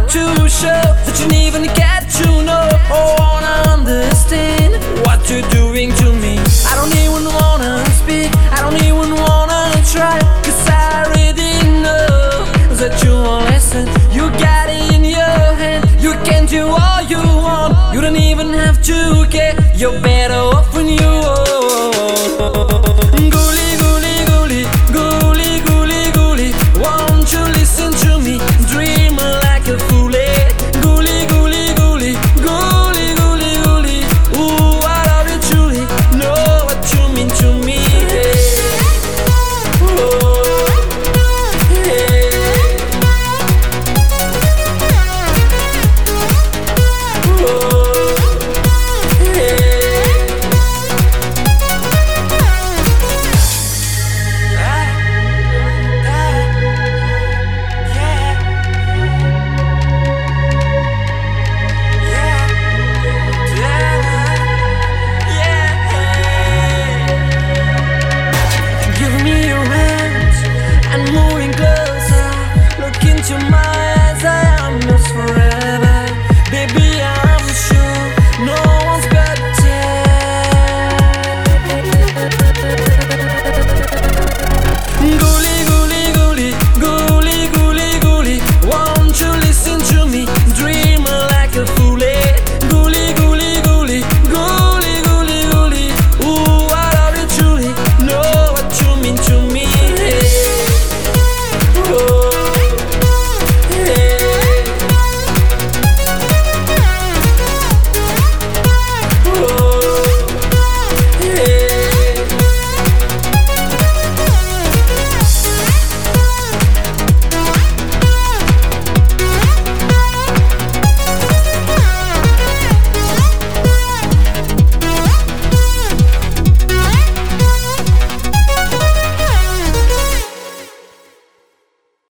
to show that you even get to know or wanna understand what you're doing to me. I don't even wanna speak, I don't even wanna try, 'cause I already know that you won't listen. You got it in your hand, you can do all you want. You don't even have to care, you're better off when you